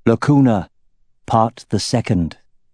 Lacuna, Part the Second.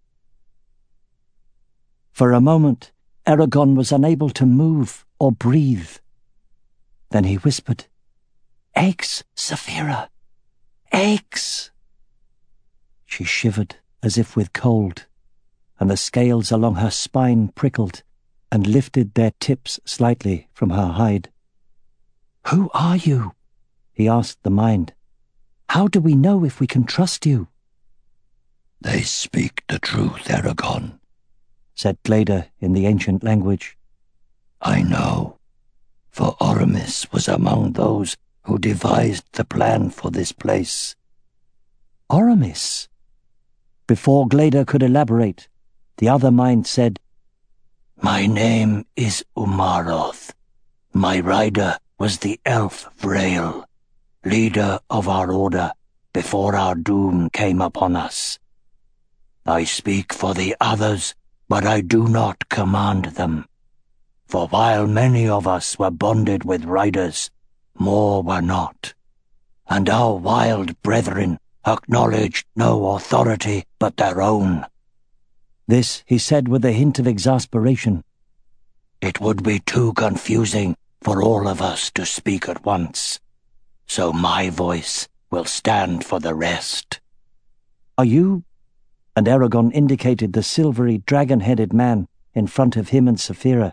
For a moment, Eragon was unable to move or breathe. Then he whispered, "Eggs, Saphira! Eggs!" She shivered as if with cold, and the scales along her spine prickled and lifted their tips slightly from her hide. "Who are you?" he asked the mind. "How do we know if we can trust you?" "They speak the truth, Eragon," said Gleda in the ancient language. "I know, for Oramis was among those who devised the plan for this place." "Oramis?" Before Gleda could elaborate, the other mind said, "My name is Umaroth. My rider was the elf Vrail, leader of our order before our doom came upon us. I speak for the others, but I do not command them. For while many of us were bonded with riders, more were not, and our wild brethren acknowledged no authority but their own." This he said with a hint of exasperation. "It would be too confusing for all of us to speak at once, so my voice will stand for the rest." "Are you?" And Eragon indicated the silvery dragon-headed man in front of him and Saphira.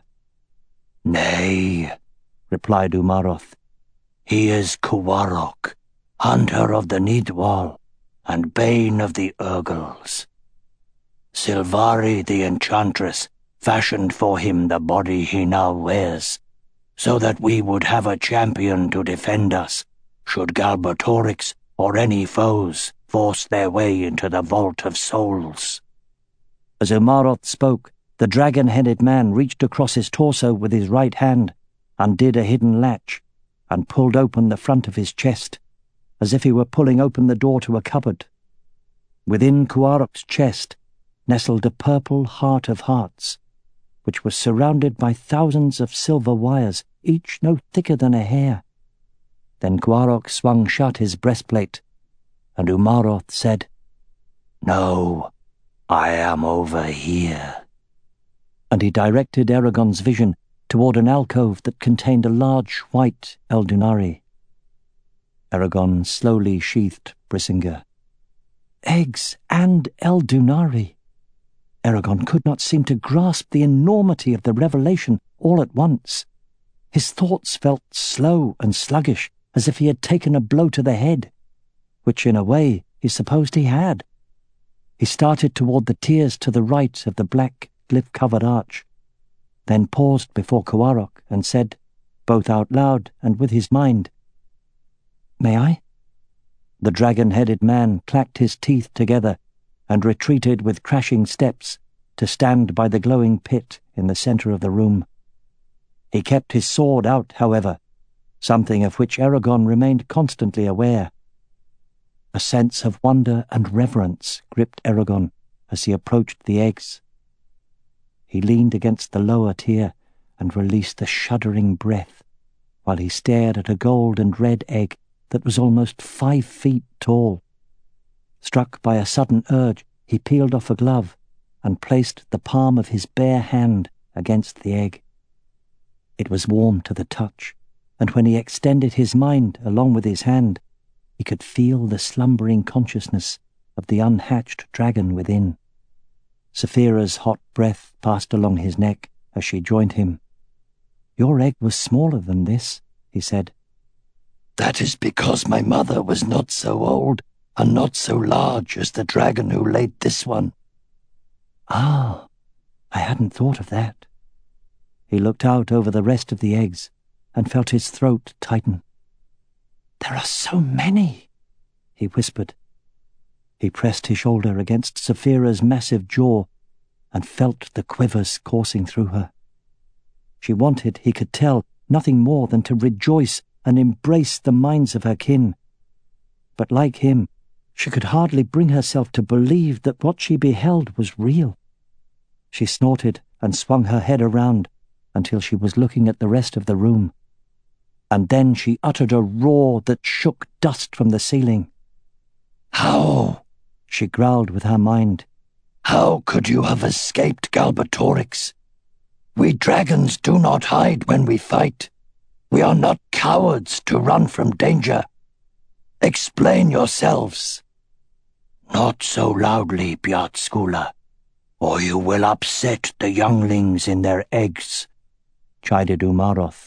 "Nay," replied Umaroth. "He is Kuwarok, hunter of the Nidwal and bane of the Urgles. Silvari the Enchantress fashioned for him the body he now wears, so that we would have a champion to defend us should Galbatorix or any foes force their way into the Vault of Souls." As Umaroth spoke, the dragon-headed man reached across his torso with his right hand, undid a hidden latch, and pulled open the front of his chest, as if he were pulling open the door to a cupboard. Within Kuwarok's chest nestled a purple heart of hearts, which was surrounded by thousands of silver wires, each no thicker than a hair. Then Kuwarok swung shut his breastplate, and Umaroth said, "No, I am over here." And he directed Eragon's vision toward an alcove that contained a large white Eldunari. Eragon slowly sheathed Brisinga. Eggs and Eldunari! Eragon could not seem to grasp the enormity of the revelation all at once. His thoughts felt slow and sluggish, as if he had taken a blow to the head, which in a way he supposed he had. He started toward the tiers to the right of the black, glyph-covered arch, then paused before Kuwarok and said, both out loud and with his mind, "May I?" The dragon-headed man clacked his teeth together and retreated with crashing steps to stand by the glowing pit in the center of the room. He kept his sword out, however, something of which Eragon remained constantly aware. A sense of wonder and reverence gripped Eragon as he approached the eggs. He leaned against the lower tier and released a shuddering breath while he stared at a gold and red egg that was almost 5 feet tall. Struck by a sudden urge, he peeled off a glove and placed the palm of his bare hand against the egg. It was warm to the touch, and when he extended his mind along with his hand, he could feel the slumbering consciousness of the unhatched dragon within. Saphira's hot breath passed along his neck as she joined him. "Your egg was smaller than this," he said. "That is because my mother was not so old and not so large as the dragon who laid this one." "Ah, I hadn't thought of that." He looked out over the rest of the eggs and felt his throat tighten. "There are so many," he whispered. He pressed his shoulder against Saphira's massive jaw and felt the quivers coursing through her. She wanted, he could tell, nothing more than to rejoice and embrace the minds of her kin. But like him, she could hardly bring herself to believe that what she beheld was real. She snorted and swung her head around until she was looking at the rest of the room. And then she uttered a roar that shook dust from the ceiling. "How?" She growled with her mind. How could you have escaped Galbatorix? We dragons do not hide when we fight. We are not cowards to run from danger. Explain yourselves. Not so loudly, Bjartskula, or you will upset the younglings in their eggs, chided Umaroth.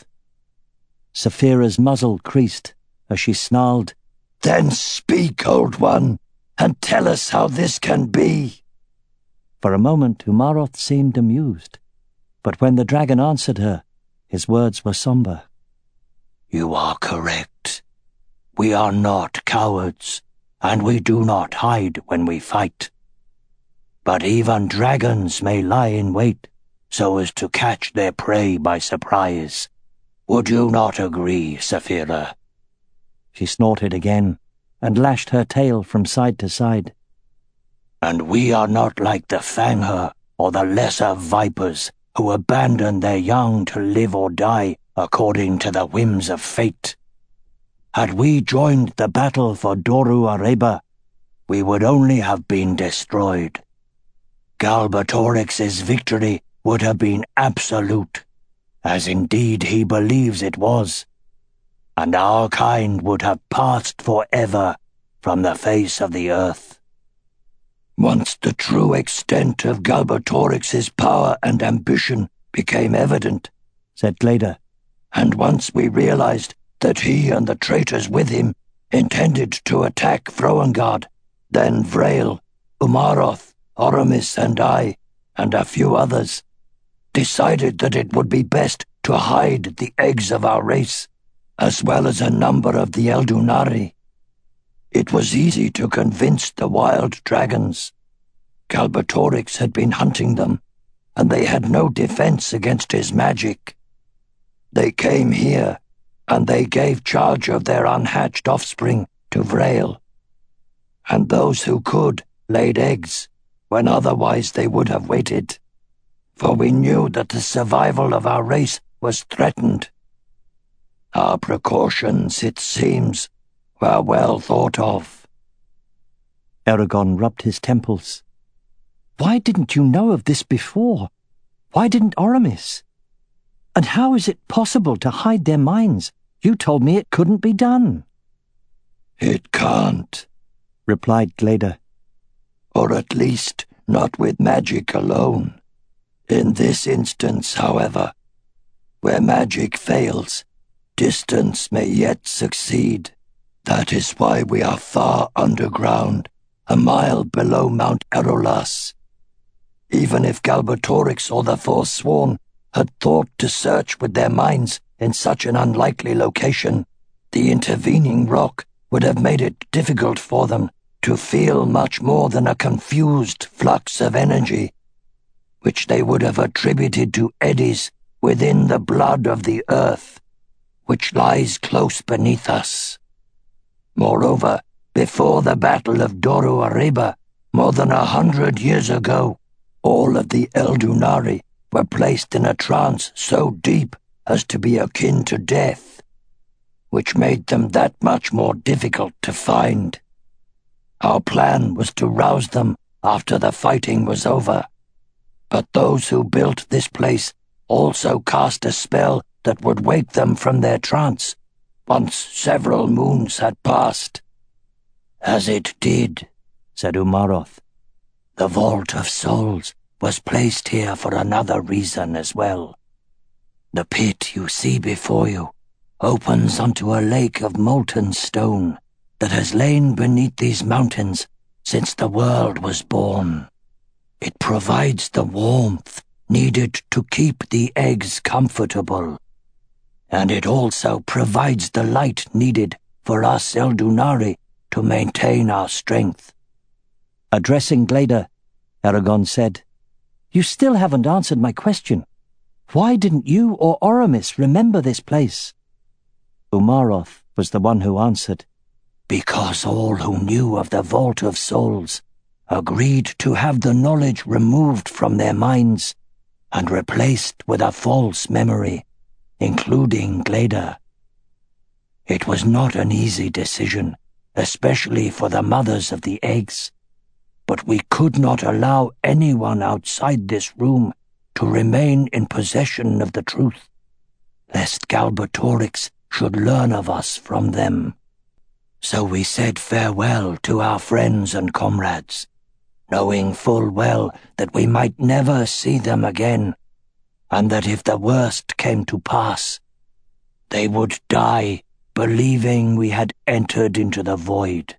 Saphira's muzzle creased as she snarled, Then speak, Old One, and tell us how this can be. For a moment Umaroth seemed amused, but when the dragon answered her, his words were somber. You are correct. We are not cowards, and we do not hide when we fight. But even dragons may lie in wait so as to catch their prey by surprise. Would you not agree, Saphira? She snorted again and lashed her tail from side to side. And we are not like the Fangher or the lesser vipers who abandon their young to live or die according to the whims of fate. Had we joined the battle for Doru Areba, we would only have been destroyed. Galbatorix's victory would have been absolute, as indeed he believes it was, and our kind would have passed forever from the face of the earth. Once the true extent of Galbatorix's power and ambition became evident, said Gleda, and once we realized that he and the traitors with him intended to attack Froengard, then Vrail, Umaroth, Oramis and I, and a few others, decided that it would be best to hide the eggs of our race, as well as a number of the Eldunari. It was easy to convince the wild dragons. Galbatorix had been hunting them, and they had no defense against his magic. They came here, and they gave charge of their unhatched offspring to Vrail. And those who could laid eggs, when otherwise they would have waited, for we knew that the survival of our race was threatened. Our precautions, it seems, were well thought of. Eragon rubbed his temples. Why didn't you know of this before? Why didn't Oramis? And how is it possible to hide their minds? You told me it couldn't be done. It can't, replied Gleda. Or at least not with magic alone. In this instance, however, where magic fails, distance may yet succeed. That is why we are far underground, a mile below Mount Erolas. Even if Galbatorix or the Forsworn had thought to search with their minds in such an unlikely location, the intervening rock would have made it difficult for them to feel much more than a confused flux of energy, which they would have attributed to eddies within the blood of the earth, which lies close beneath us. Moreover, before the Battle of Doru Areba, more than 100 years ago, all of the Eldunari were placed in a trance so deep as to be akin to death, which made them that much more difficult to find. Our plan was to rouse them after the fighting was over, but those who built this place also cast a spell that would wake them from their trance once several moons had passed. As it did, said Umaroth. The Vault of Souls was placed here for another reason as well. The pit you see before you opens onto a lake of molten stone that has lain beneath these mountains since the world was born. It provides the warmth needed to keep the eggs comfortable, and it also provides the light needed for us Eldunari to maintain our strength. Addressing Gleda, Eragon said, You still haven't answered my question. Why didn't you or Oramis remember this place? Umaroth was the one who answered. Because all who knew of the Vault of Souls agreed to have the knowledge removed from their minds and replaced with a false memory, including Gleda. It was not an easy decision, especially for the mothers of the eggs, but we could not allow anyone outside this room to remain in possession of the truth, lest Galbatorix should learn of us from them. So we said farewell to our friends and comrades, knowing full well that we might never see them again, and that if the worst came to pass, they would die believing we had entered into the void.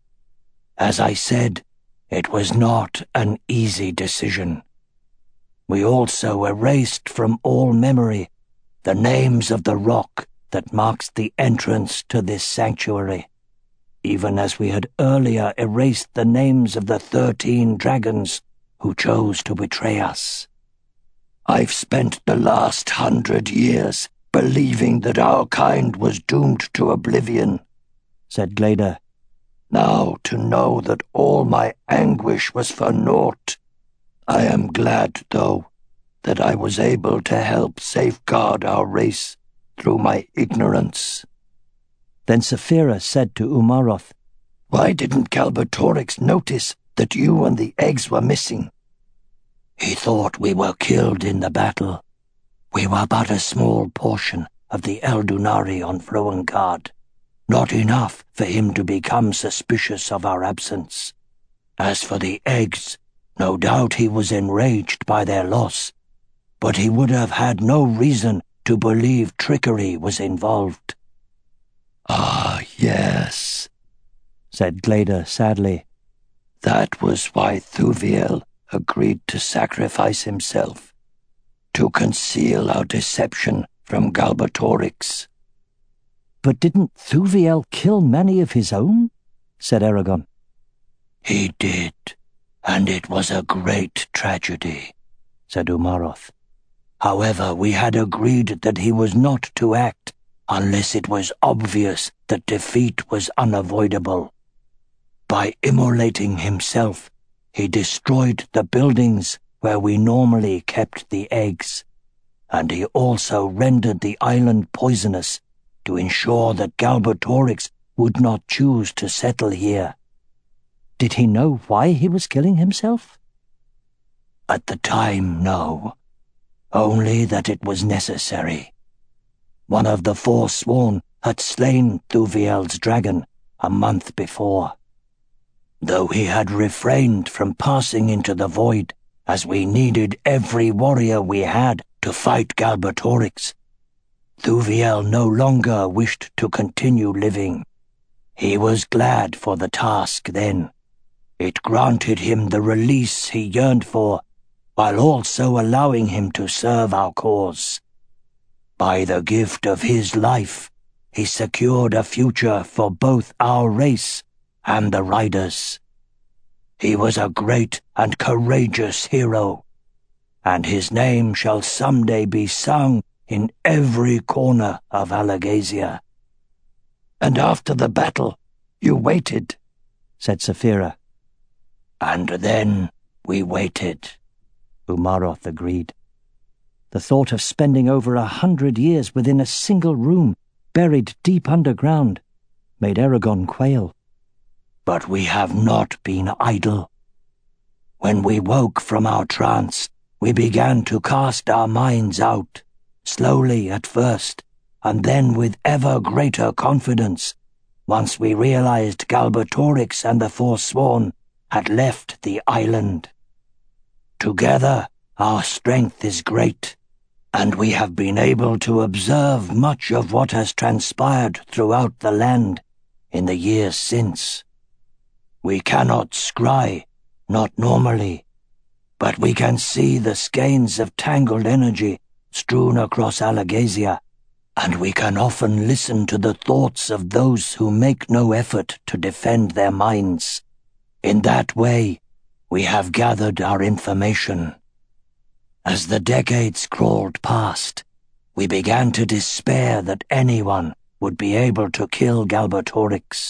As I said, it was not an easy decision. We also erased from all memory the names of the rock that marks the entrance to this sanctuary, even as we had earlier erased the names of the 13 dragons who chose to betray us. I've spent the last 100 years believing that our kind was doomed to oblivion, said Glader. Now to know that all my anguish was for naught. I am glad, though, that I was able to help safeguard our race through my ignorance. Then Saphira said to Umaroth, Why didn't Galbatorix notice that you and the eggs were missing? He thought we were killed in the battle. We were but a small portion of the Eldunari on Frowengard, not enough for him to become suspicious of our absence. As for the eggs, no doubt he was enraged by their loss, but he would have had no reason to believe trickery was involved. Ah, yes, said Glader sadly. That was why Thuviel agreed to sacrifice himself, to conceal our deception from Galbatorix. But didn't Thuviel kill many of his own? Said Eragon. He did, and it was a great tragedy, said Umaroth. However, we had agreed that he was not to act unless it was obvious that defeat was unavoidable. By immolating himself, he destroyed the buildings where we normally kept the eggs, and he also rendered the island poisonous to ensure that Galbatorix would not choose to settle here. Did he know why he was killing himself? At the time, no. Only that it was necessary. One of the Forsworn had slain Thuviel's dragon a month before. Though he had refrained from passing into the void, as we needed every warrior we had to fight Galbatorix, Thuviel no longer wished to continue living. He was glad for the task then. It granted him the release he yearned for, while also allowing him to serve our cause. By the gift of his life, he secured a future for both our race and the Riders. He was a great and courageous hero, and his name shall someday be sung in every corner of Alagasia. And after the battle, you waited, said Saphira. And then we waited, Umaroth agreed. The thought of spending over 100 years within a single room, buried deep underground, made Eragon quail. But we have not been idle. When we woke from our trance, we began to cast our minds out, slowly at first, and then with ever greater confidence, once we realized Galbatorix and the Forsworn had left the island. Together, our strength is great, and we have been able to observe much of what has transpired throughout the land in the years since. We cannot scry, not normally, but we can see the skeins of tangled energy strewn across Alagasia, and we can often listen to the thoughts of those who make no effort to defend their minds. In that way, we have gathered our information. As the decades crawled past, we began to despair that anyone would be able to kill Galbatorix.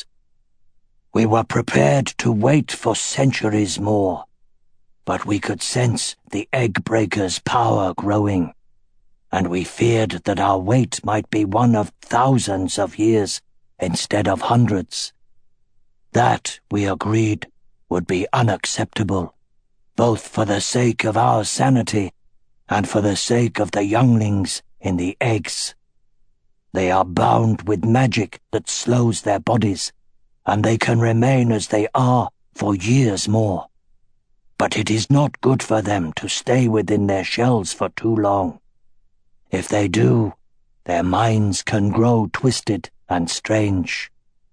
We were prepared to wait for centuries more, but we could sense the Eggbreaker's power growing, and we feared that our wait might be one of thousands of years instead of hundreds. That, we agreed, would be unacceptable, both for the sake of our sanity and for the sake of the younglings in the eggs. They are bound with magic that slows their bodies, and they can remain as they are for years more. But it is not good for them to stay within their shells for too long. If they do, their minds can grow twisted and strange.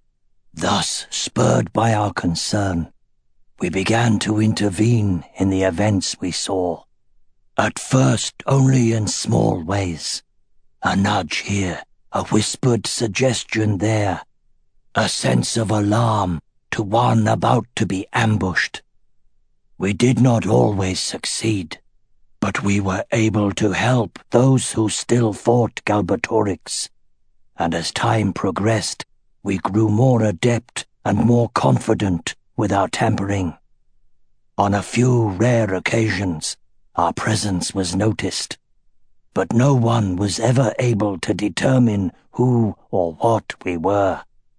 Thus, spurred by our concern, we began to intervene in the events we saw. At first only in small ways. A nudge here, a whispered suggestion there, a sense of alarm to one about to be ambushed. We did not always succeed, but we were able to help those who still fought Galbatorix, and as time progressed, we grew more adept and more confident with our tampering. On a few rare occasions, our presence was noticed, but no one was ever able to determine who or what we were.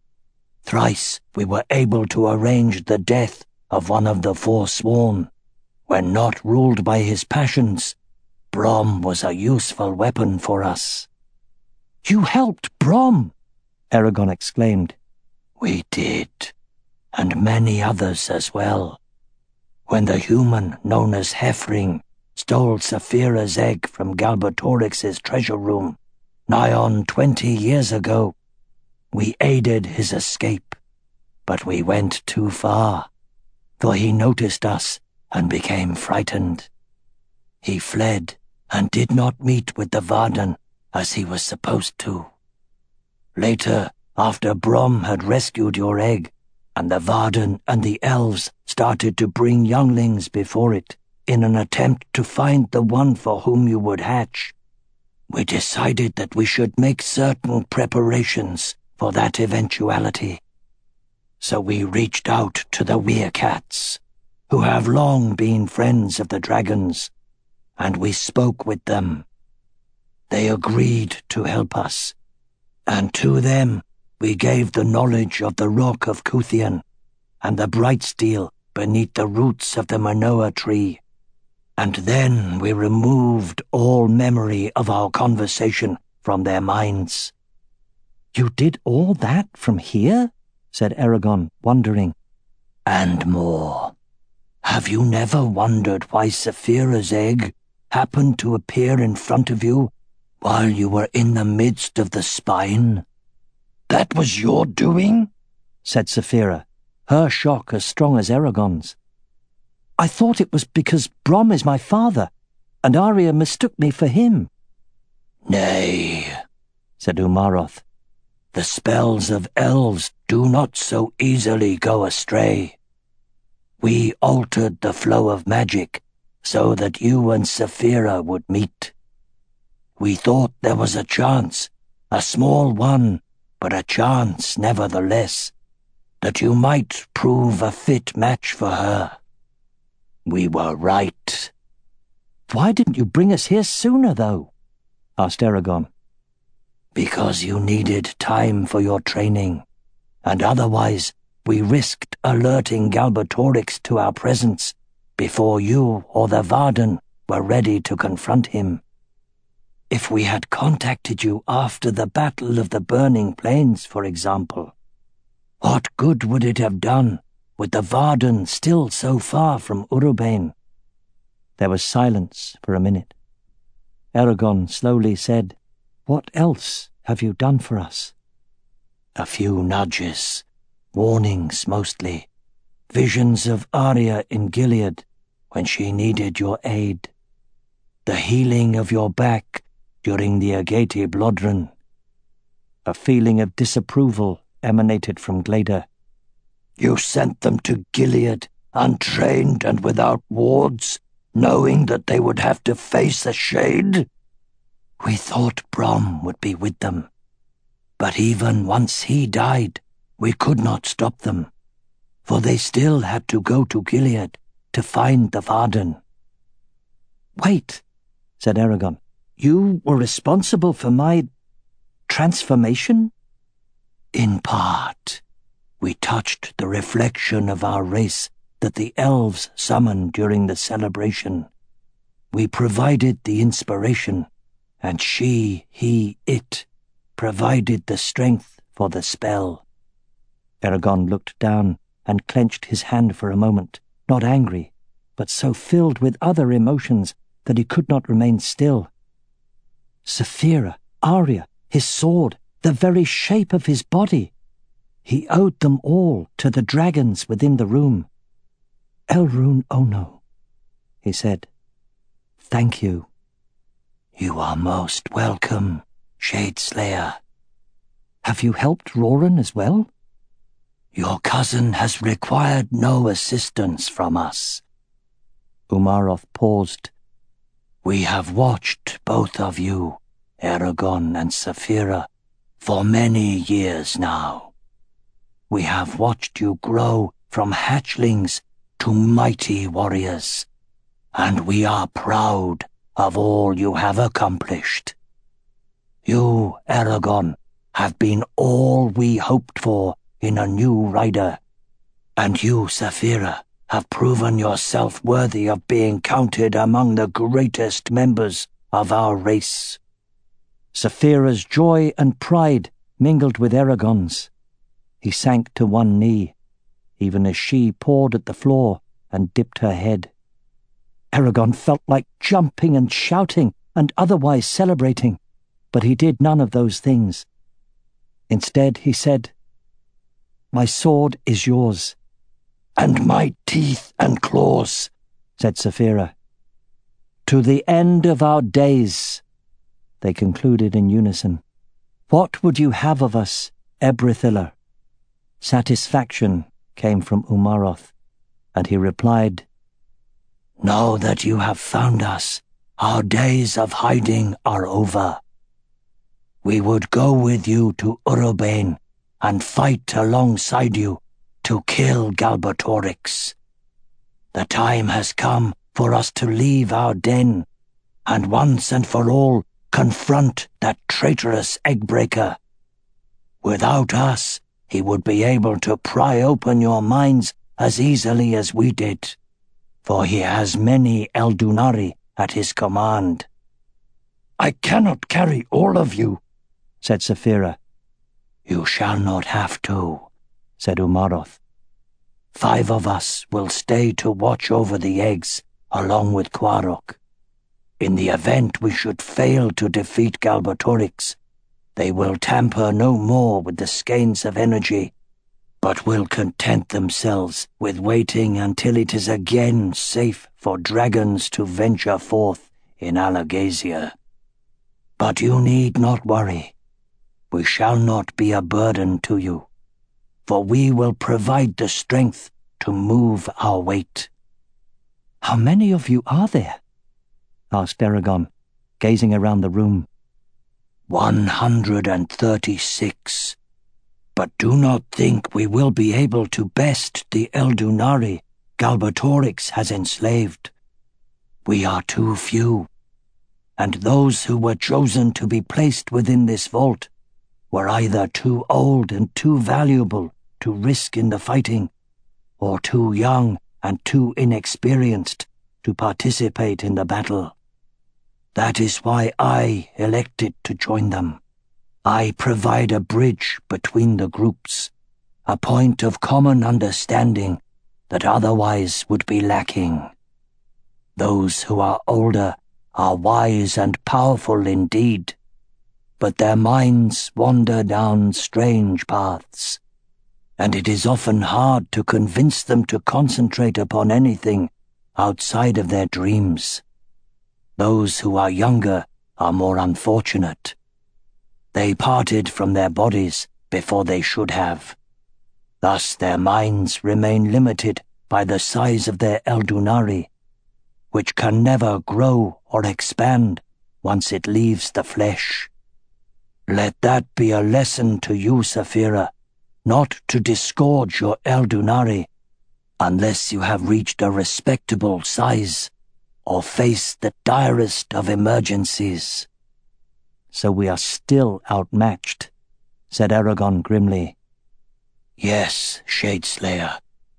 Thrice we were able to arrange the death of one of the Forsworn. When not ruled by his passions, Brom was a useful weapon for us. "You helped Brom!" Eragon exclaimed. We did, and many others as well. When the human known as Hefring stole Saphira's egg from Galbatorix's treasure room, nigh on 20 years ago, we aided his escape, but we went too far, for he noticed us and became frightened. He fled and did not meet with the Varden as he was supposed to. Later, after Brom had rescued your egg, and the Varden and the elves started to bring younglings before it in an attempt to find the one for whom you would hatch, we decided that we should make certain preparations for that eventuality. So we reached out to the Weircats, who have long been friends of the dragons, and we spoke with them. They agreed to help us, and to them we gave the knowledge of the Rock of Kuthian and the Brightsteel beneath the roots of the Manoa tree, and then we removed all memory of our conversation from their minds. "You did all that from here?" said Eragon, wondering. "And more. Have you never wondered why Saphira's egg happened to appear in front of you while you were in the midst of the spine?" "That was your doing?" said Saphira, her shock as strong as Eragon's. "I thought it was because Brom is my father, and Arya mistook me for him." "Nay," said Umaroth. "The spells of elves do not so easily go astray. We altered the flow of magic so that you and Saphira would meet. We thought there was a chance, a small one, but a chance nevertheless, that you might prove a fit match for her. We were right." "Why didn't you bring us here sooner, though?" asked Eragon. "Because you needed time for your training, and otherwise we risked alerting Galbatorix to our presence before you or the Varden were ready to confront him. If we had contacted you after the Battle of the Burning Plains, for example, what good would it have done with the Varden still so far from Urubane?" There was silence for a minute. Eragon slowly said, "What else have you done for us?" "A few nudges, warnings mostly, visions of Arya in Gilead when she needed your aid, the healing of your back during the Agati Blodrun." A feeling of disapproval emanated from Glader. "You sent them to Gilead, untrained and without wards, knowing that they would have to face the Shade? We thought Brom would be with them, but even once he died, we could not stop them, for they still had to go to Gilead to find the Varden." "Wait," said Eragon. "You were responsible for my transformation?" "In part. We touched the reflection of our race that the elves summoned during the celebration. We provided the inspiration, and she, he, it provided the strength for the spell." Eragon looked down and clenched his hand for a moment, not angry, but so filled with other emotions that he could not remain still. Saphira, Arya, his sword, the very shape of his body. He owed them all to the dragons within the room. "Elrune Ono," he said, "thank you." "You are most welcome, Shadeslayer." "Have you helped Roran as well?" "Your cousin has required no assistance from us." Umaroth paused. "We have watched both of you, Eragon and Saphira, for many years now. We have watched you grow from hatchlings to mighty warriors, and we are proud of all you have accomplished. You, Eragon, have been all we hoped for in a new rider, and you, Saphira, have proven yourself worthy of being counted among the greatest members of our race." Saphira's joy and pride mingled with Eragon's. He sank to one knee, even as she pawed at the floor and dipped her head. Eragon felt like jumping and shouting and otherwise celebrating, but he did none of those things. Instead, he said, "My sword is yours." "And my teeth and claws," said Saphira. "To the end of our days," they concluded in unison. "What would you have of us, Ebrithiller?" Satisfaction came from Umaroth, and he replied, "Now that you have found us, our days of hiding are over. We would go with you to Urobain and fight alongside you to kill Galbatorix. The time has come for us to leave our den and once and for all confront that traitorous Eggbreaker. Without us, he would be able to pry open your minds as easily as we did, for he has many Eldunari at his command." "I cannot carry all of you," said Saphira. "You shall not have to," said Umaroth. "5 of us will stay to watch over the eggs along with Quarok. In the event we should fail to defeat Galbatorix, they will tamper no more with the skeins of energy, but will content themselves with waiting until it is again safe for dragons to venture forth in Alagasia. But you need not worry. We shall not be a burden to you, for we will provide the strength to move our weight." "How many of you are there?" asked Eragon, gazing around the room. 136. But do not think we will be able to best the Eldunari Galbatorix has enslaved. We are too few, and those who were chosen to be placed within this vault were either too old and too valuable to risk in the fighting, or too young and too inexperienced to participate in the battle. That is why I elected to join them. I provide a bridge between the groups, a point of common understanding that otherwise would be lacking. Those who are older are wise and powerful indeed, but their minds wander down strange paths, and it is often hard to convince them to concentrate upon anything outside of their dreams. Those who are younger are more unfortunate. They parted from their bodies before they should have. Thus their minds remain limited by the size of their Eldunari, which can never grow or expand once it leaves the flesh. Let that be a lesson to you, Saphira, not to disgorge your Eldunari unless you have reached a respectable size or face the direst of emergencies." "So we are still outmatched," said Eragon grimly. "Yes, Shadeslayer.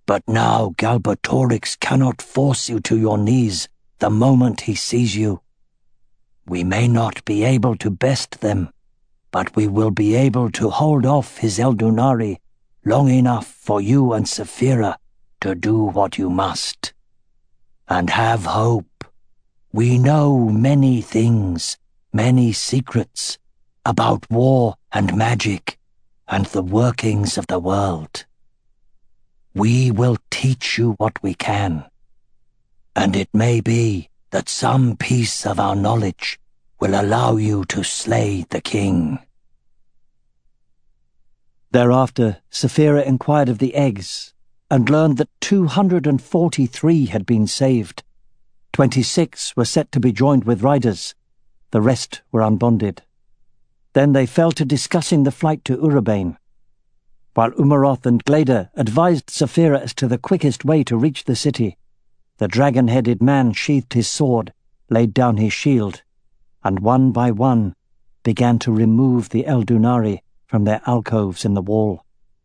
But now Galbatorix cannot force you to your knees the moment he sees you. We may not be able to best them, but we will be able to hold off his Eldunari long enough for you and Saphira to do what you must. And have hope. We know many things, many secrets, about war and magic, and the workings of the world. We will teach you what we can, and it may be that some piece of our knowledge will allow you to slay the king." Thereafter, Saphira inquired of the eggs, and learned that 243 had been saved. 26 were set to be joined with riders. The rest were unbonded. Then they fell to discussing the flight to Urabane. While Umaroth and Glader advised Saphira as to the quickest way to reach the city, the dragon-headed man sheathed his sword, laid down his shield, and one by one began to remove the Eldunari from their alcoves in the wall.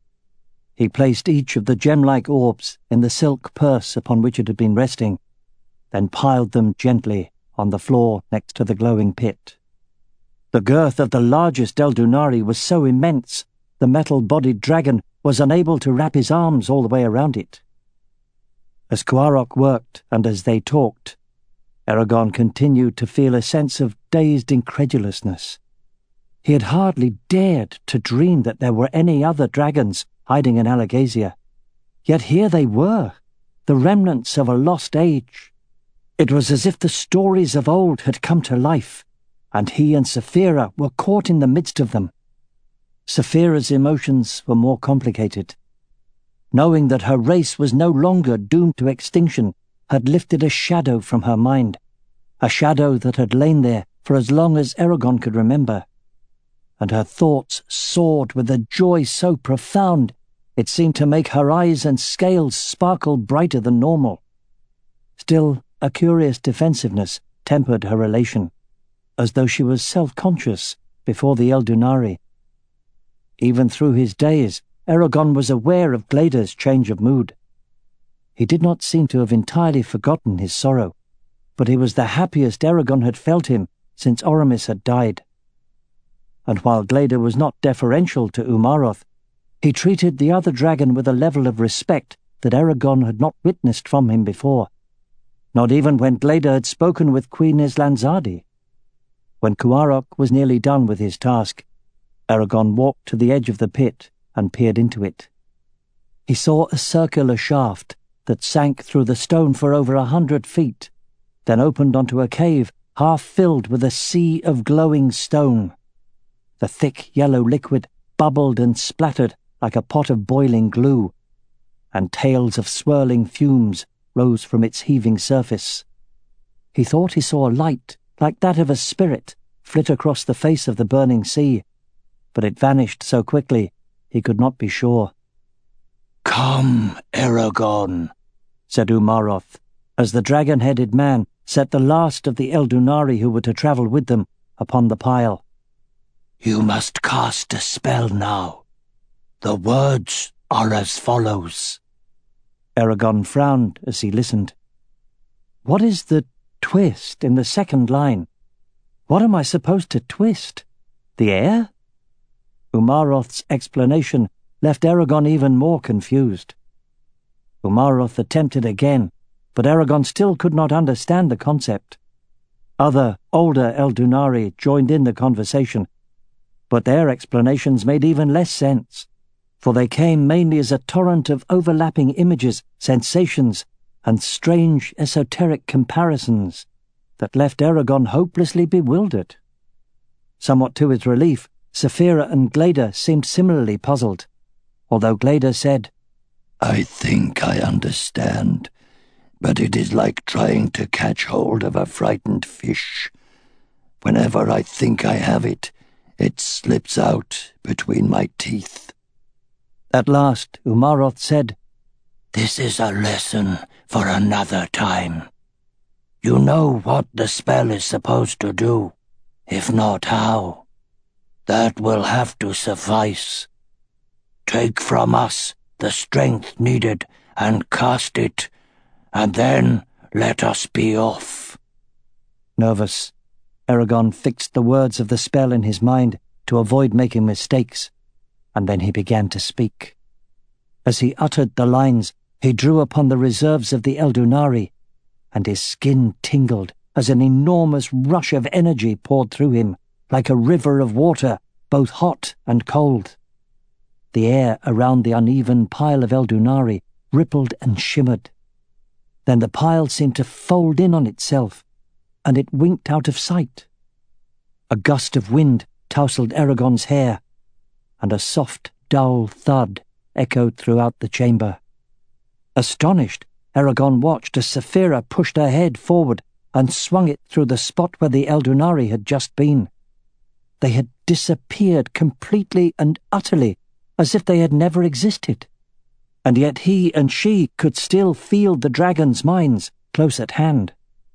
He placed each of the gem-like orbs in the silk purse upon which it had been resting, then piled them gently on the floor next to the glowing pit. The girth of the largest Eldunari was so immense the metal-bodied dragon was unable to wrap his arms all the way around it. As Quarok worked and as they talked, Eragon continued to feel a sense of dazed incredulousness. He had hardly dared to dream that there were any other dragons hiding in Alagasia. Yet here they were, the remnants of a lost age. It was as if the stories of old had come to life, and he and Saphira were caught in the midst of them. Saphira's emotions were more complicated. Knowing that her race was no longer doomed to extinction had lifted a shadow from her mind, a shadow that had lain there for as long as Eragon could remember. And her thoughts soared with a joy so profound it seemed to make her eyes and scales sparkle brighter than normal. Still, a curious defensiveness tempered her relation, as though she was self-conscious before the Eldunari. Even through his days, Eragon was aware of Glader's change of mood. He did not seem to have entirely forgotten his sorrow, but he was the happiest Eragon had felt him since Oramis had died. And while Glader was not deferential to Umaroth, he treated the other dragon with a level of respect that Eragon had not witnessed from him before, not even when Glader had spoken with Queen Islanzadi. When Quarok was nearly done with his task, Eragon walked to the edge of the pit and peered into it. He saw a circular shaft that sank through the stone for over 100 feet, then opened onto a cave half filled with a sea of glowing stone. The thick yellow liquid bubbled and splattered like a pot of boiling glue, and tails of swirling fumes rose from its heaving surface. He thought he saw a light like that of a spirit flit across the face of the burning sea, but it vanished so quickly he could not be sure. "Come, Eragon," said Umaroth, as the dragon-headed man set the last of the Eldunari who were to travel with them upon the pile. "You must cast a spell now. The words are as follows." Eragon frowned as he listened. What is the twist in the second line? What am I supposed to twist? The air? Umaroth's explanation left Eragon even more confused. Umaroth attempted again, but Eragon still could not understand the concept. Other, older Eldunari joined in the conversation, but their explanations made even less sense, for they came mainly as a torrent of overlapping images, sensations, and strange esoteric comparisons that left Eragon hopelessly bewildered. Somewhat to his relief, Saphira and Glader seemed similarly puzzled, although Glader said, "I think I understand, but it is like trying to catch hold of a frightened fish. Whenever I think I have it, it slips out between my teeth." At last, Umaroth said, "This is a lesson for another time. You know what the spell is supposed to do, if not how. That will have to suffice. Take from us the strength needed and cast it, and then let us be off." Nervous, Eragon fixed the words of the spell in his mind to avoid making mistakes, and then he began to speak. As he uttered the lines, he drew upon the reserves of the Eldunari, and his skin tingled as an enormous rush of energy poured through him, like a river of water, both hot and cold. The air around the uneven pile of Eldunari rippled and shimmered. Then the pile seemed to fold in on itself, and it winked out of sight. A gust of wind tousled Eragon's hair, and a soft, dull thud echoed throughout the chamber. Astonished, Eragon watched as Saphira pushed her head forward and swung it through the spot where the Eldunari had just been. They had disappeared completely and utterly, as if they had never existed. And yet he and she could still feel the dragon's minds close at hand.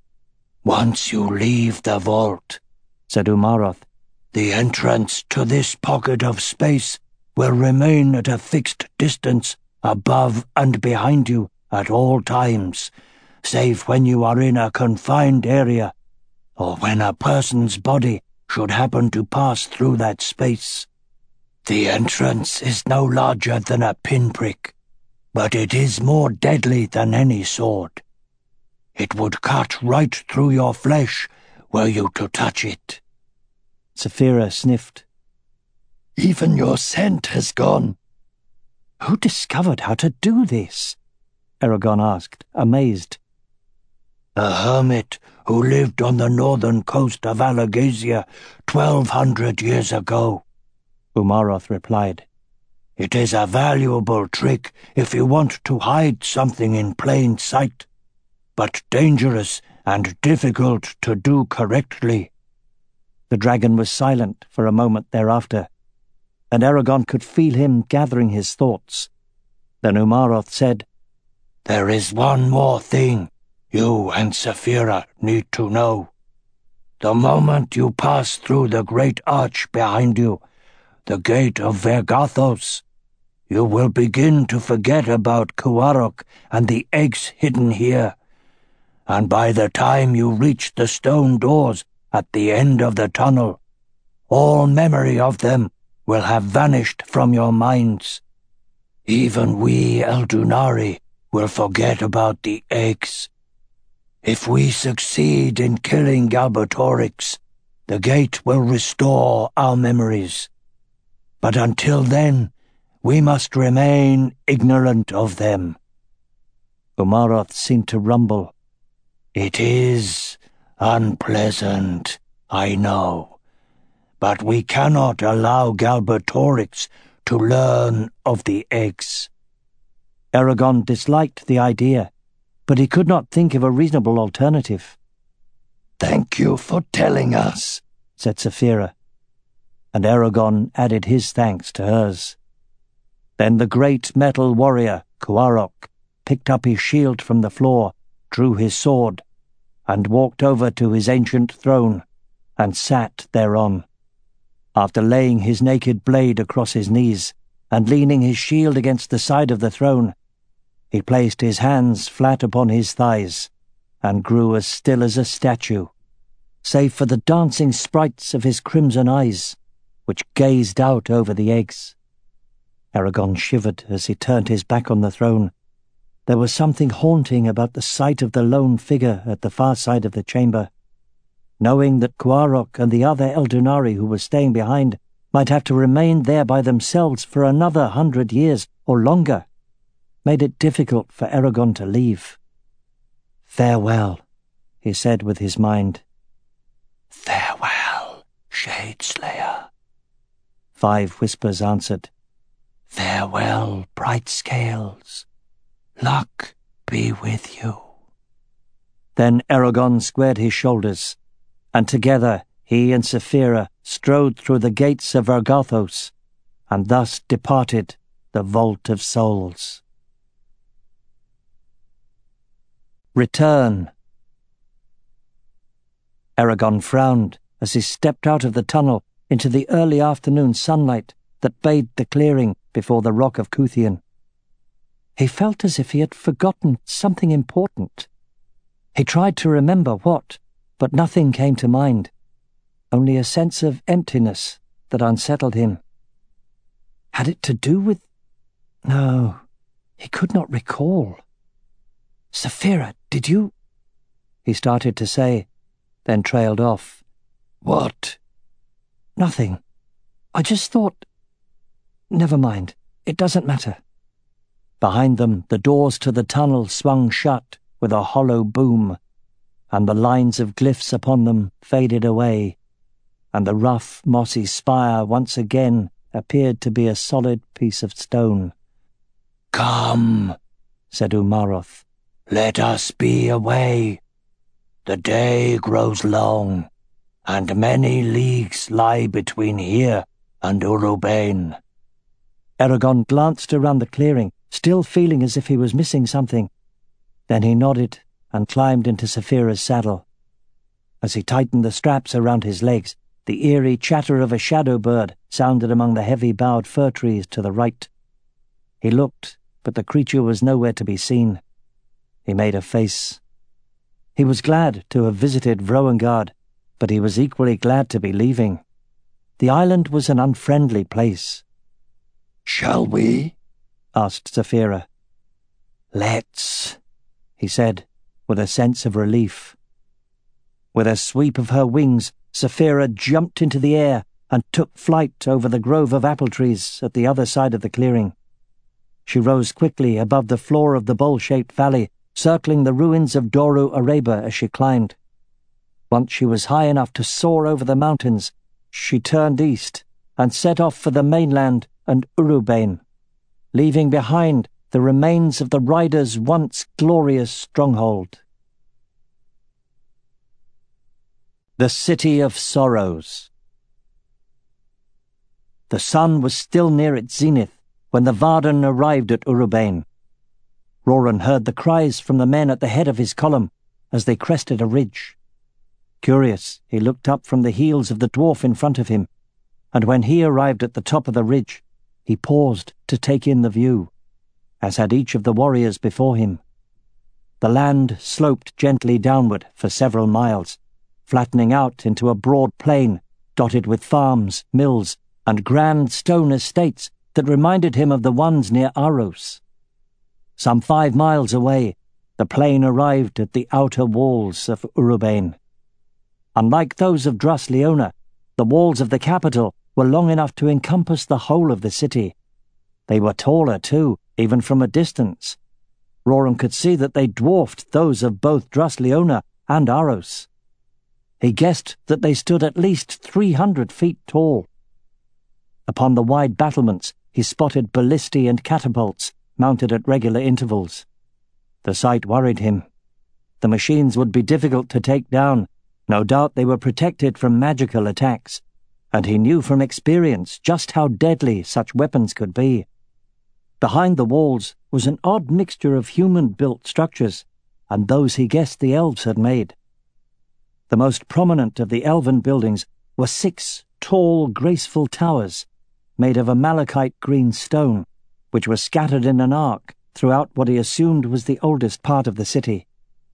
"Once you leave the vault," said Umaroth, "the entrance to this pocket of space will remain at a fixed distance above and behind you at all times, save when you are in a confined area, or when a person's body should happen to pass through that space. The entrance is no larger than a pinprick, but it is more deadly than any sword. It would cut right through your flesh were you to touch it." Saphira sniffed. "Even your scent has gone." "Who discovered how to do this?" Eragon asked, amazed. "A hermit who lived on the northern coast of Alagasia 1,200 years ago," Umaroth replied. "It is a valuable trick if you want to hide something in plain sight, but dangerous and difficult to do correctly." The dragon was silent for a moment thereafter, and Eragon could feel him gathering his thoughts. Then Umaroth said, "There is one more thing you and Saphira need to know. The moment you pass through the great arch behind you, the gate of Vergathos, you will begin to forget about Kuarok and the eggs hidden here, and by the time you reach the stone doors at the end of the tunnel, all memory of them will have vanished from your minds. Even we Eldunari will forget about the eggs. If we succeed in killing Galbatorix, the gate will restore our memories. But until then, we must remain ignorant of them." Umaroth seemed to rumble. "It is unpleasant, I know, but we cannot allow Galbatorix to learn of the eggs." Eragon disliked the idea, but he could not think of a reasonable alternative. "Thank you for telling us," said Saphira, and Eragon added his thanks to hers. Then the great metal warrior, Kuarok, picked up his shield from the floor, drew his sword, and walked over to his ancient throne, and sat thereon. After laying his naked blade across his knees, and leaning his shield against the side of the throne, he placed his hands flat upon his thighs, and grew as still as a statue, save for the dancing sprites of his crimson eyes, which gazed out over the eggs. Eragon shivered as he turned his back on the throne. There was something haunting about the sight of the lone figure at the far side of the chamber. Knowing that Kuarok and the other Eldunari who were staying behind might have to remain there by themselves for another 100 years or longer, made it difficult for Eragon to leave. "Farewell," he said with his mind. "Farewell, Shadeslayer," 5 whispers answered. "Farewell, Bright Scales. Luck be with you." Then Eragon squared his shoulders, and together he and Saphira strode through the gates of Vergathos, and thus departed the Vault of Souls. Return. Eragon frowned as he stepped out of the tunnel into the early afternoon sunlight that bathed the clearing before the rock of Kuthian. He felt as if he had forgotten something important. He tried to remember what, but nothing came to mind, only a sense of emptiness that unsettled him. Had it to do with... No, he could not recall. "Saphira, did you—" he started to say, then trailed off. What? "Nothing. I just thought... Never mind, it doesn't matter." Behind them, the doors to the tunnel swung shut with a hollow boom, and the lines of glyphs upon them faded away, and the rough, mossy spire once again appeared to be a solid piece of stone. "Come," said Umaroth, "let us be away. The day grows long, and many leagues lie between here and Urubain." Eragon glanced around the clearing, still feeling as if he was missing something. Then he nodded and climbed into Saphira's saddle. As he tightened the straps around his legs, the eerie chatter of a shadow bird sounded among the heavy-boughed fir trees to the right. He looked, but the creature was nowhere to be seen. He made a face. He was glad to have visited Vroengard, but he was equally glad to be leaving. The island was an unfriendly place. "Shall we?" asked Saphira. "Let's," he said, with a sense of relief. With a sweep of her wings, Saphira jumped into the air and took flight over the grove of apple trees at the other side of the clearing. She rose quickly above the floor of the bowl-shaped valley, circling the ruins of Doru Areba as she climbed. Once she was high enough to soar over the mountains, she turned east and set off for the mainland and Urubain, leaving behind the remains of the rider's once glorious stronghold. The City of Sorrows. The sun was still near its zenith when the Varden arrived at Urubain. Roran heard the cries from the men at the head of his column as they crested a ridge. Curious, he looked up from the heels of the dwarf in front of him, and when he arrived at the top of the ridge, he paused to take in the view, as had each of the warriors before him. The land sloped gently downward for several miles, flattening out into a broad plain dotted with farms, mills, and grand stone estates that reminded him of the ones near Aros. Some 5 miles away, the plain arrived at the outer walls of Urubain. Unlike those of Dras Leona, the walls of the capital were long enough to encompass the whole of the city. They were taller, too, even from a distance. Roran could see that they dwarfed those of both Dras Leona and Aros. He guessed that they stood at least 300 feet tall. Upon the wide battlements, he spotted ballistae and catapults mounted at regular intervals. The sight worried him. The machines would be difficult to take down. No doubt they were protected from magical attacks, and he knew from experience just how deadly such weapons could be. Behind the walls was an odd mixture of human-built structures and those he guessed the elves had made. The most prominent of the elven buildings were 6 tall, graceful towers made of a malachite green stone, which were scattered in an arc throughout what he assumed was the oldest part of the city.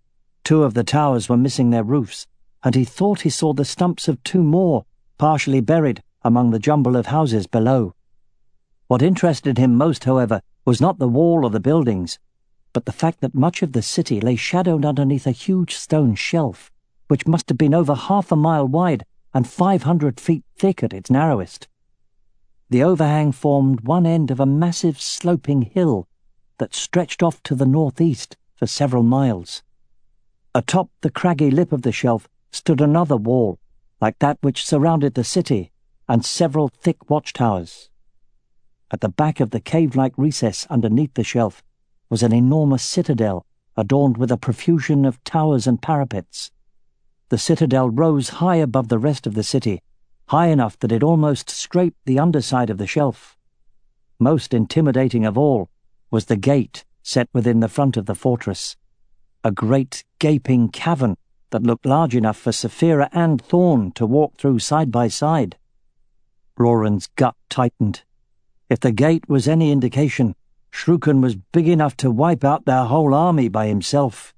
2 of the towers were missing their roofs, and he thought he saw the stumps of 2 more, partially buried among the jumble of houses below. What interested him most, however, was not the wall or the buildings, but the fact that much of the city lay shadowed underneath a huge stone shelf, which must have been over 1/2 mile wide and 500 feet thick at its narrowest. The overhang formed one end of a massive sloping hill that stretched off to the northeast for several miles. Atop the craggy lip of the shelf stood another wall, like that which surrounded the city, and several thick watchtowers. At the back of the cave-like recess underneath the shelf was an enormous citadel adorned with a profusion of towers and parapets. The citadel rose high above the rest of the city, high enough that it almost scraped the underside of the shelf. Most intimidating of all was the gate set within the front of the fortress, a great gaping cavern that looked large enough for Saphira and Thorn to walk through side by side. Roran's gut tightened. If the gate was any indication, Shrúkan was big enough to wipe out their whole army by himself.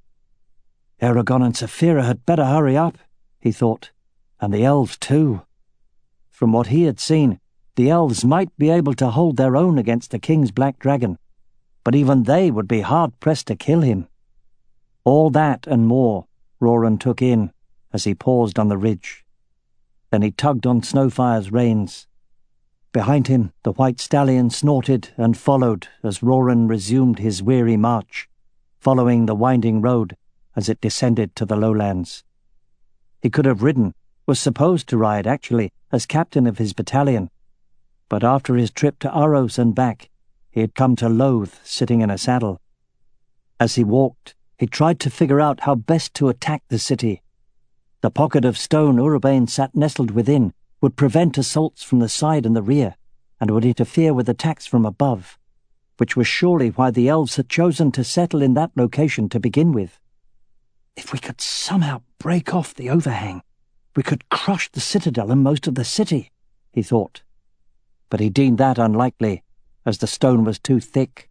Eragon and Saphira had better hurry up, he thought, and the elves too. From what he had seen, the elves might be able to hold their own against the king's black dragon, but even they would be hard-pressed to kill him. All that and more Roran took in as he paused on the ridge. Then he tugged on Snowfire's reins. Behind him, the white stallion snorted and followed as Roran resumed his weary march, following the winding road as it descended to the lowlands. He could have ridden, was supposed to ride actually, as captain of his battalion, but after his trip to Aros and back, he had come to loathe sitting in a saddle. As he walked, he tried to figure out how best to attack the city. The pocket of stone Urbane sat nestled within would prevent assaults from the side and the rear, and would interfere with attacks from above, which was surely why the elves had chosen to settle in that location to begin with. If we could somehow break off the overhang, we could crush the citadel and most of the city, he thought. But he deemed that unlikely, as the stone was too thick.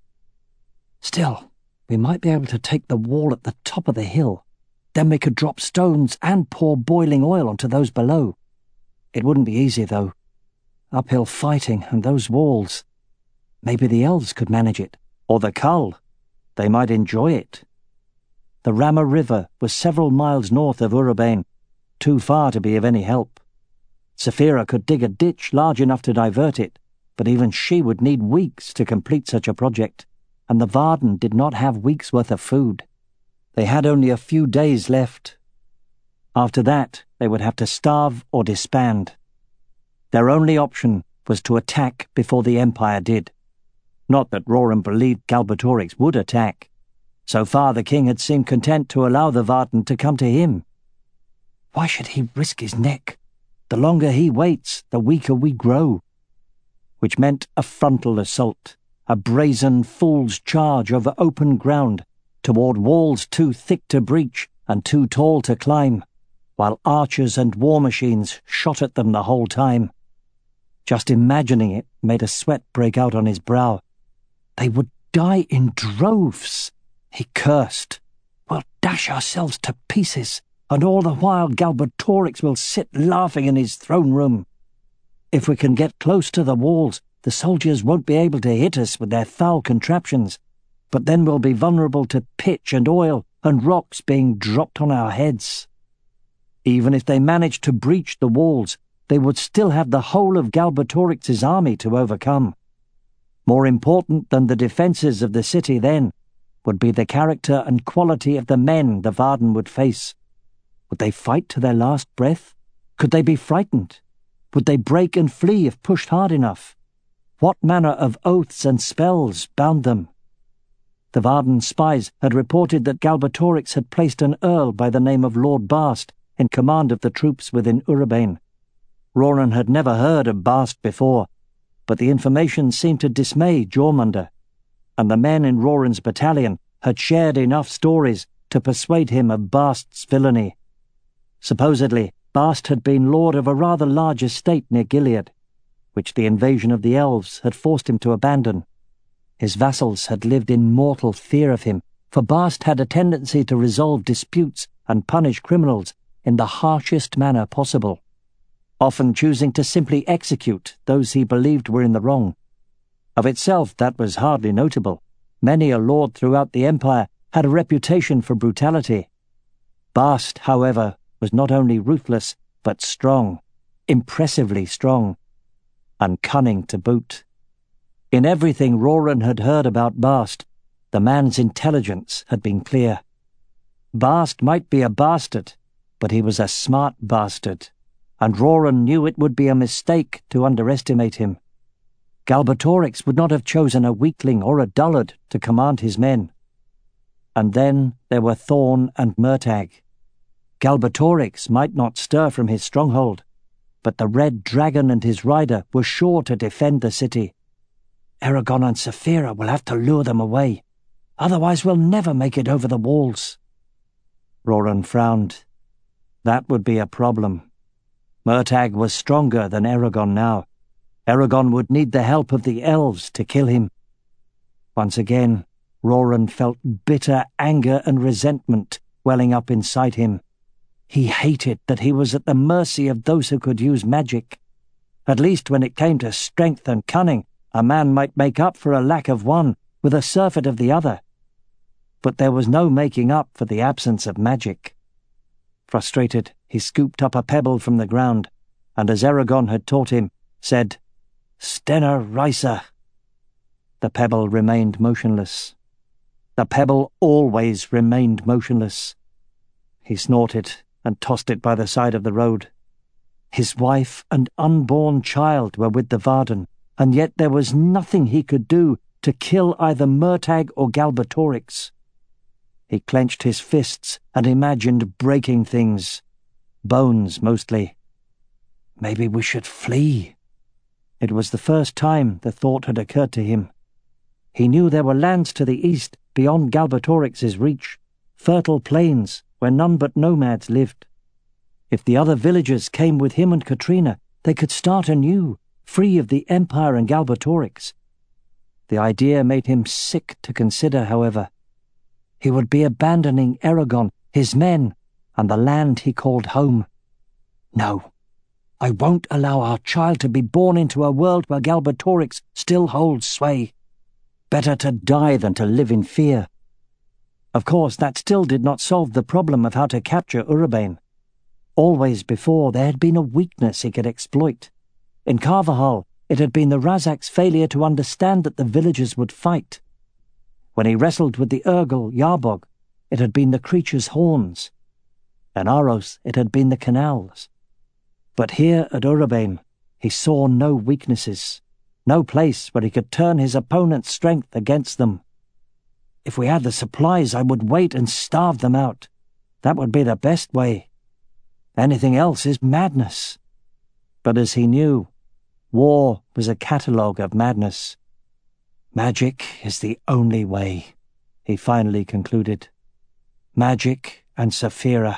Still, we might be able to take the wall at the top of the hill. Then we could drop stones and pour boiling oil onto those below. It wouldn't be easy, though. Uphill fighting and those walls. Maybe the elves could manage it, or the Cull. They might enjoy it. The Rama River was several miles north of Urbane, too far to be of any help. Saphira could dig a ditch large enough to divert it, but even she would need weeks to complete such a project, and the Varden did not have weeks' worth of food. They had only a few days left. After that, they would have to starve or disband. Their only option was to attack before the Empire did. Not that Roran believed Galbatorix would attack. So far the king had seemed content to allow the Varden to come to him. Why should he risk his neck? The longer he waits, the weaker we grow. Which meant a frontal assault, a brazen fool's charge over open ground, toward walls too thick to breach and too tall to climb, while archers and war machines shot at them the whole time. Just imagining it made a sweat break out on his brow. They would die in droves, he cursed. We'll dash ourselves to pieces, and all the while Galbatorix will sit laughing in his throne room. If we can get close to the walls, the soldiers won't be able to hit us with their foul contraptions, but then we'll be vulnerable to pitch and oil and rocks being dropped on our heads. Even if they managed to breach the walls, they would still have the whole of Galbatorix's army to overcome. More important than the defences of the city then would be the character and quality of the men the Varden would face. Would they fight to their last breath? Could they be frightened? Would they break and flee if pushed hard enough? What manner of oaths and spells bound them? The Varden spies had reported that Galbatorix had placed an earl by the name of Lord Bast in command of the troops within Urbane. Roran had never heard of Bast before, but the information seemed to dismay Jormungandr, and the men in Roran's battalion had shared enough stories to persuade him of Bast's villainy. Supposedly, Bast had been lord of a rather large estate near Gilead, which the invasion of the elves had forced him to abandon. His vassals had lived in mortal fear of him, for Bast had a tendency to resolve disputes and punish criminals in the harshest manner possible, often choosing to simply execute those he believed were in the wrong. Of itself, that was hardly notable. Many a lord throughout the Empire had a reputation for brutality. Bast, however, was not only ruthless, but strong, impressively strong, and cunning to boot. In everything Roran had heard about Bast, the man's intelligence had been clear. Bast might be a bastard, but he was a smart bastard, and Roran knew it would be a mistake to underestimate him. Galbatorix would not have chosen a weakling or a dullard to command his men. And then there were Thorn and Murtagh. Galbatorix might not stir from his stronghold, but the Red Dragon and his rider were sure to defend the city. Eragon and Saphira will have to lure them away, otherwise we'll never make it over the walls. Roran frowned. That would be a problem. Murtagh was stronger than Eragon now. Eragon would need the help of the elves to kill him. Once again, Roran felt bitter anger and resentment welling up inside him. He hated that he was at the mercy of those who could use magic. At least when it came to strength and cunning, a man might make up for a lack of one with a surfeit of the other. But there was no making up for the absence of magic. Frustrated, he scooped up a pebble from the ground, and as Eragon had taught him, said, "Stenna Risa." The pebble remained motionless. The pebble always remained motionless. He snorted and tossed it by the side of the road. His wife and unborn child were with the Varden, and yet there was nothing he could do to kill either Murtagh or Galbatorix. He clenched his fists and imagined breaking things. Bones, mostly. Maybe we should flee. It was the first time the thought had occurred to him. He knew there were lands to the east, beyond Galbatorix's reach, fertile plains where none but nomads lived. If the other villagers came with him and Katrina, they could start anew, free of the Empire and Galbatorix. The idea made him sick to consider, however. He would be abandoning Eragon, his men, and the land he called home. No, I won't allow our child to be born into a world where Galbatorix still holds sway. Better to die than to live in fear. Of course, that still did not solve the problem of how to capture Urabane. Always before, there had been a weakness he could exploit. In Carvahal, it had been the Razak's failure to understand that the villagers would fight. When he wrestled with the Urgal Yarbog, it had been the creature's horns. In Aros, it had been the canals. But here at Urabane, he saw no weaknesses, no place where he could turn his opponent's strength against them. If we had the supplies, I would wait and starve them out. That would be the best way. Anything else is madness. But as he knew, war was a catalogue of madness. Magic is the only way, he finally concluded. Magic and Saphira.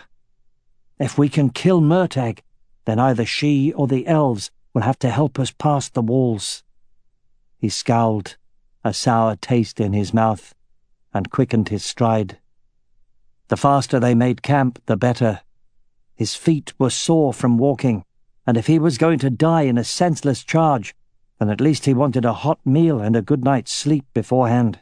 If we can kill Murtagh, then either she or the elves will have to help us past the walls. He scowled, a sour taste in his mouth, and quickened his stride. The faster they made camp, the better. His feet were sore from walking, and if he was going to die in a senseless charge, then at least he wanted a hot meal and a good night's sleep beforehand.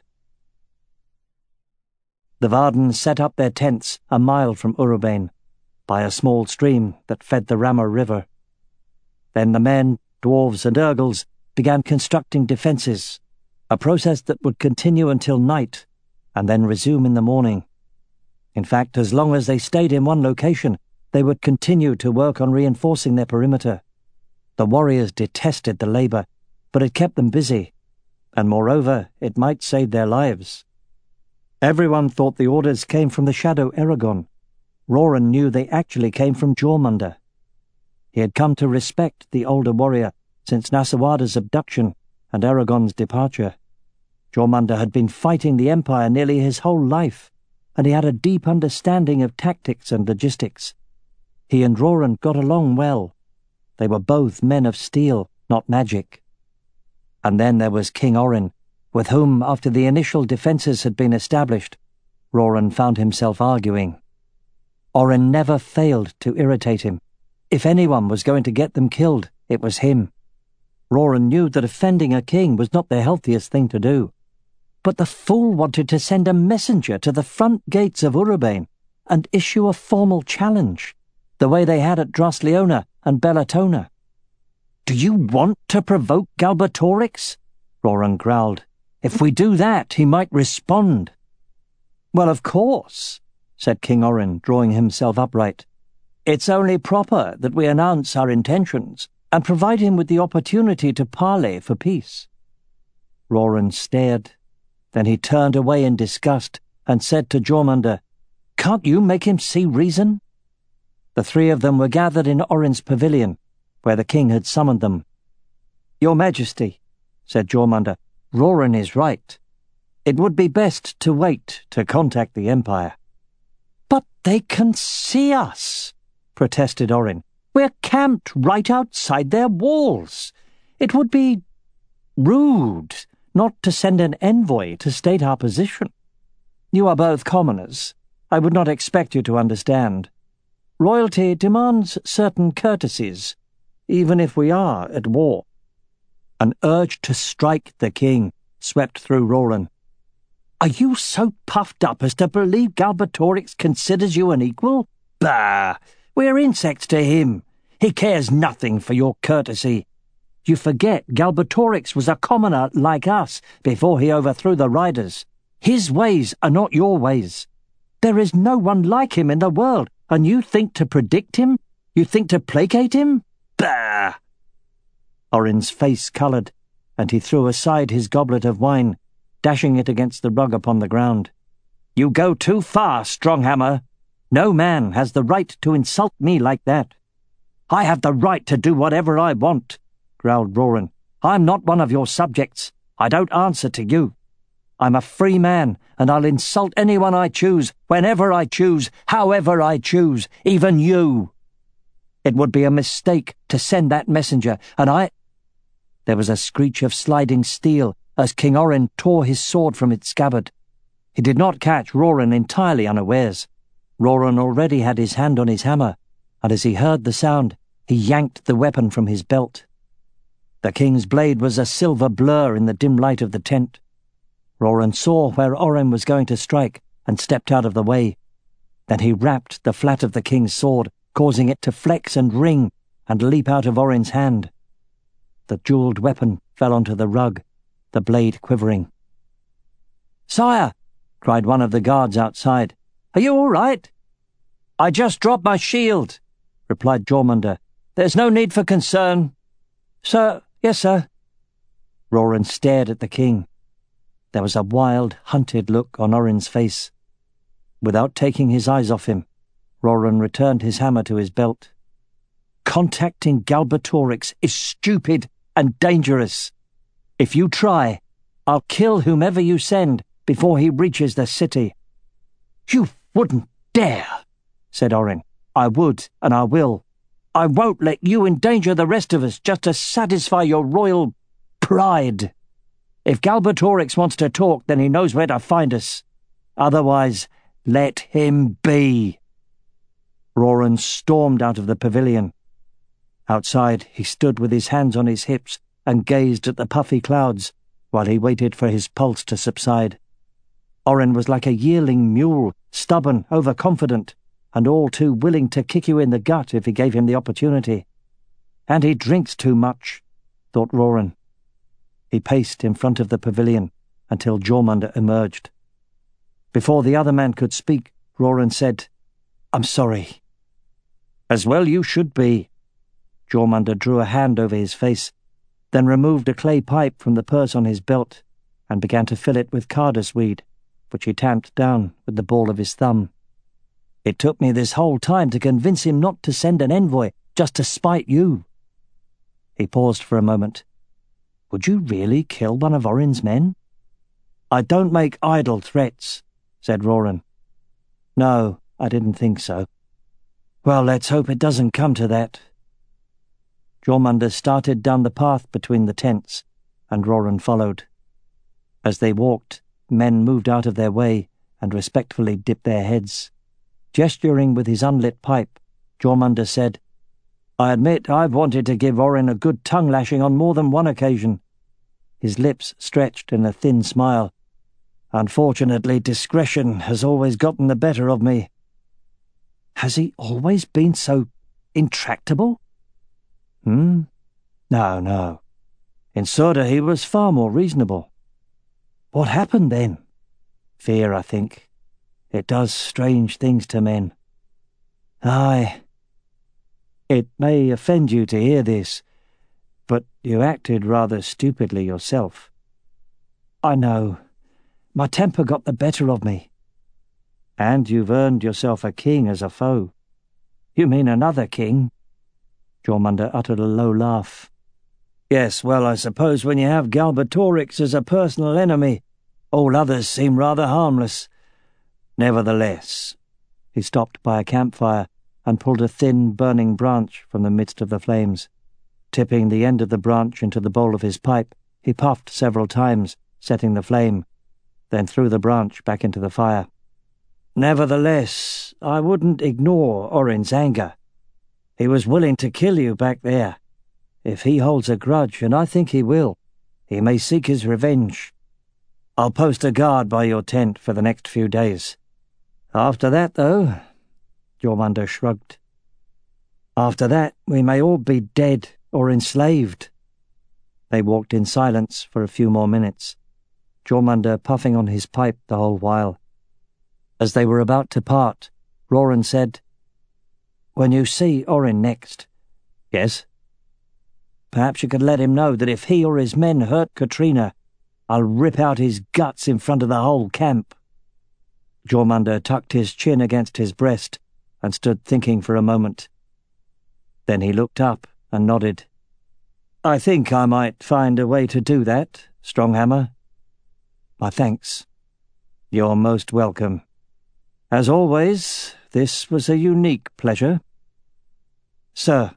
The Varden set up their tents a mile from Urabane, by a small stream that fed the Rammer River. Then the men, dwarves and Urgals, began constructing defences, a process that would continue until night, and then resume in the morning. In fact, as long as they stayed in one location, they would continue to work on reinforcing their perimeter. The warriors detested the labour, but it kept them busy, and moreover, it might save their lives. Everyone thought the orders came from the Shadow Eragon. Roran knew they actually came from Jormungandr. He had come to respect the older warrior since Nasawada's abduction and Eragon's departure. Jormungandr had been fighting the Empire nearly his whole life, and he had a deep understanding of tactics and logistics. He and Roran got along well. They were both men of steel, not magic. And then there was King Orrin, with whom, after the initial defences had been established, Roran found himself arguing. Orrin never failed to irritate him. If anyone was going to get them killed, it was him. Roran knew that offending a king was not the healthiest thing to do. But the fool wanted to send a messenger to the front gates of Urabane and issue a formal challenge, the way they had at Drosleona and Bellatona. "Do you want to provoke Galbatorix?" Roran growled. "If we do that, he might respond." "Well, of course," said King Orrin, drawing himself upright. "It's only proper that we announce our intentions and provide him with the opportunity to parley for peace." Roran stared. Then he turned away in disgust and said to Jormungandr, "Can't you make him see reason?" The three of them were gathered in Orrin's pavilion, where the king had summoned them. "Your Majesty," said Jormungandr, "Roran is right. It would be best to wait to contact the Empire." "But they can see us," protested Orrin. "We're camped right outside their walls. It would be rude not to send an envoy to state our position. You are both commoners. I would not expect you to understand. Royalty demands certain courtesies, even if we are at war." An urge to strike the king swept through Roran. "Are you so puffed up as to believe Galbatorix considers you an equal? Bah! We're insects to him. He cares nothing for your courtesy. You forget Galbatorix was a commoner like us before he overthrew the riders. His ways are not your ways. There is no one like him in the world, and you think to predict him? You think to placate him? Bah!" Orin's face coloured, and he threw aside his goblet of wine, dashing it against the rug upon the ground. "You go too far, Stronghammer. No man has the right to insult me like that." "I have the right to do whatever I want," growled Roran. "I'm not one of your subjects. I don't answer to you. I'm a free man, and I'll insult anyone I choose, whenever I choose, however I choose, even you. It would be a mistake to send that messenger, and I—" There was a screech of sliding steel as King Orin tore his sword from its scabbard. He did not catch Roran entirely unawares. Roran already had his hand on his hammer, and as he heard the sound, he yanked the weapon from his belt. The king's blade was a silver blur in the dim light of the tent. Roran saw where Orin was going to strike and stepped out of the way. Then he rapped the flat of the king's sword, causing it to flex and ring and leap out of Orin's hand. The jewelled weapon fell onto the rug, the blade quivering. "Sire!" cried one of the guards outside. "Are you all right?" "I just dropped my shield," replied Jormungandr. "There's no need for concern." "Sir, yes, sir." Roran stared at the king. There was a wild, hunted look on Orin's face. Without taking his eyes off him, Roran returned his hammer to his belt. "Contacting Galbatorix is stupid and dangerous. If you try, I'll kill whomever you send before he reaches the city." "You wouldn't dare," said Orin. "I would, and I will. I won't let you endanger the rest of us just to satisfy your royal pride. If Galbatorix wants to talk, then he knows where to find us. Otherwise, let him be." Roran stormed out of the pavilion. Outside, he stood with his hands on his hips and gazed at the puffy clouds while he waited for his pulse to subside. Orin was like a yearling mule, stubborn, overconfident, and all too willing to kick you in the gut if he gave him the opportunity. "And he drinks too much," thought Roran. He paced in front of the pavilion until Jormungandr emerged. Before the other man could speak, Roran said, "I'm sorry." "As well you should be." Jormungandr drew a hand over his face, then removed a clay pipe from the purse on his belt and began to fill it with Cardus weed, which he tamped down with the ball of his thumb. "It took me this whole time to convince him not to send an envoy just to spite you." He paused for a moment. "Would you really kill one of Orin's men?" "I don't make idle threats," said Roran. "No, I didn't think so." "Well, let's hope it doesn't come to that." Jormungandr started down the path between the tents, and Roran followed. As they walked, men moved out of their way and respectfully dipped their heads. Gesturing with his unlit pipe, Jormungandr said, "I admit I've wanted to give Orin a good tongue-lashing on more than one occasion." His lips stretched in a thin smile. "Unfortunately, discretion has always gotten the better of me." "Has he always been so intractable?" No. In Surda he was far more reasonable." "What happened then?" "Fear, I think. It does strange things to men." "Aye. It may offend you to hear this, but you acted rather stupidly yourself." "I know. My temper got the better of me." "And you've earned yourself a king as a foe." "You mean another king?" Jormungandr uttered a low laugh. "Yes, well, I suppose when you have Galbatorix as a personal enemy, all others seem rather harmless. Nevertheless—" He stopped by a campfire and pulled a thin, burning branch from the midst of the flames. Tipping the end of the branch into the bowl of his pipe, he puffed several times setting the flame, then threw the branch back into the fire. "Nevertheless, I wouldn't ignore Orin's anger. He was willing to kill you back there. If he holds a grudge, and I think he will, he may seek his revenge. I'll post a guard by your tent for the next few days. After that, though," Jormungandr shrugged, "after that we may all be dead or enslaved." They walked in silence for a few more minutes, Jormungandr puffing on his pipe the whole while. As they were about to part, Roran said, "When you see Orin next—" "Yes?" "Perhaps you could let him know that if he or his men hurt Katrina, I'll rip out his guts in front of the whole camp." Jormungandr tucked his chin against his breast and stood thinking for a moment. Then he looked up and nodded. "I think I might find a way to do that, Stronghammer." "My thanks." "You're most welcome. As always, this was a unique pleasure." "Sir."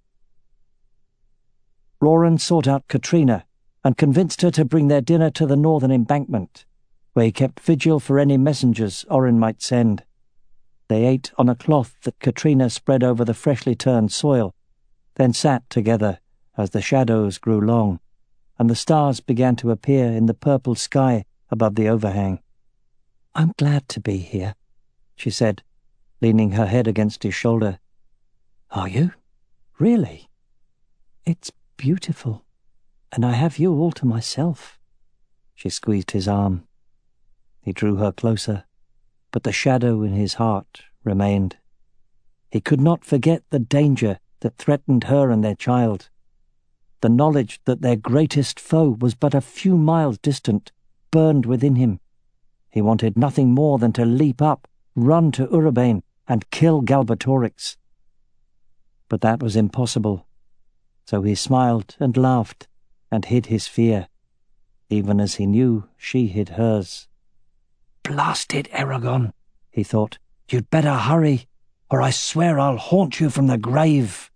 Roran sought out Katrina and convinced her to bring their dinner to the northern embankment, where he kept vigil for any messengers Orin might send. They ate on a cloth that Katrina spread over the freshly turned soil, then sat together as the shadows grew long, and the stars began to appear in the purple sky above the overhang. "I'm glad to be here," she said, leaning her head against his shoulder. "Are you? Really? It's beautiful, and I have you all to myself." She squeezed his arm. He drew her closer, but the shadow in his heart remained. He could not forget the danger that threatened her and their child. The knowledge that their greatest foe was but a few miles distant burned within him. He wanted nothing more than to leap up, run to Urbane, and kill Galbatorix. But that was impossible, so he smiled and laughed and hid his fear, even as he knew she hid hers. "Blast it, Eragon," he thought. "You'd better hurry, or I swear I'll haunt you from the grave."